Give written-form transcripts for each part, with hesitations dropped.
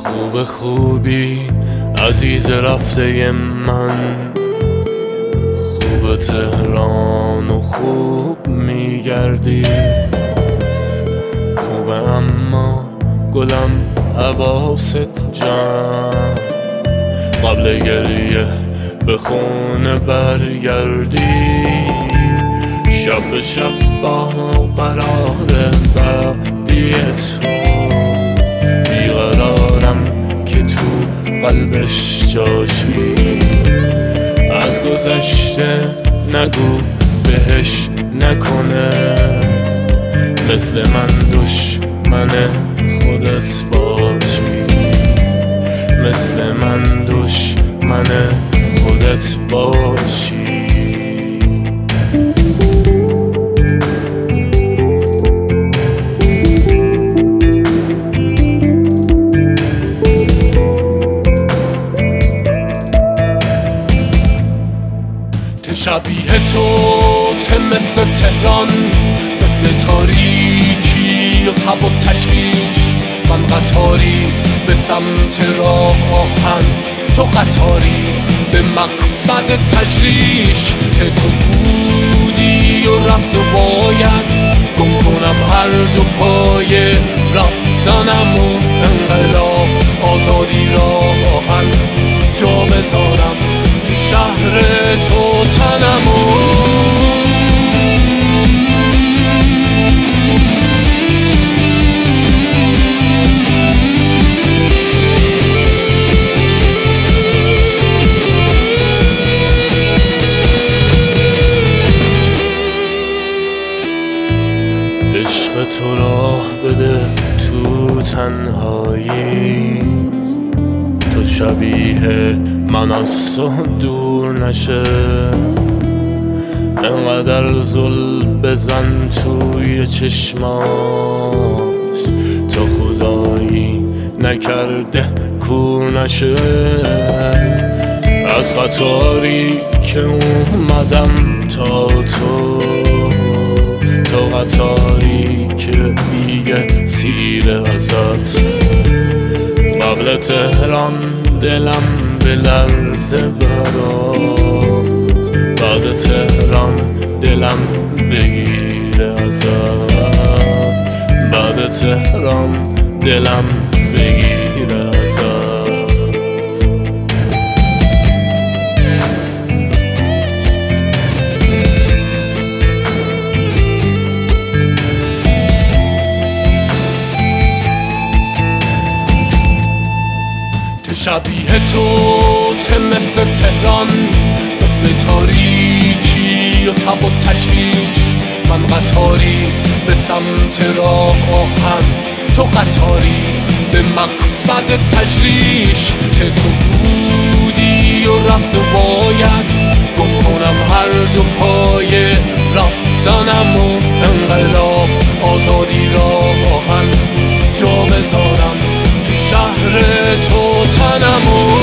خوبی عزیز رفته من، خوب تهران و خوب میگردی، خوبه اما گلم حواست جمع، قبل گریه به خونه برگردی، شب به شب با قرار بعدی تو بیقرارم که تو قلبش جاشی، از گذشته نگو بهش نکنه، مثل من دشمن خودت باشی، مثل من دشمن خودت باشی. شبیه تو مثل تهران، مثل تاریکی و تب و تشویش، من قطاری به سمت راه آهن، تو قطاری به مقصد تجریش، که تو بودی و رفت و باید گم کنم هر دو پای رفتنم و انقلاب آزادی راه آهن جا بذارم تو شهر تو تنمو. عشق تو راه بده تو تنهایی، تو شبیه من از تو دور نشه، انقدر زل بزن توی چشماش، تو خدایی نکرده کو نشه، از قطاری که اومدم تا تو قطاری که دیگه سیر ازت، قبل تهران دلم بلرزه برات، بعد تهران دلم بگیره ازت، بعد تهران دلم بگیره ازت. شبیه تو مثل تهران، مثل تاریکی و تب و تشویش، من قطاری به سمت راه آهن، تو قطاری به مقصد تجریش، که تو بودی و رفت و باید گم کنم هر دو پای رفتنم و انقلاب آزادی راه آهن جا بذارم تو شهر تو تنمو.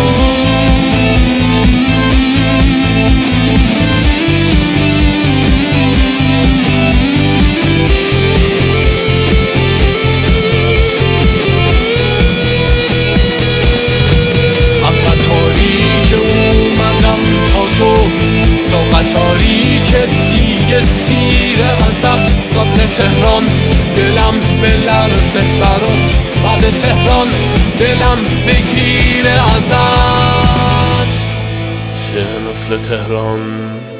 از قطاری که اومدم تا قطاری که دیگه سیر ازت، قبل تهران دلم بلرزه برات، بعد تهران دلم بگیره ازت، چه مثل تهران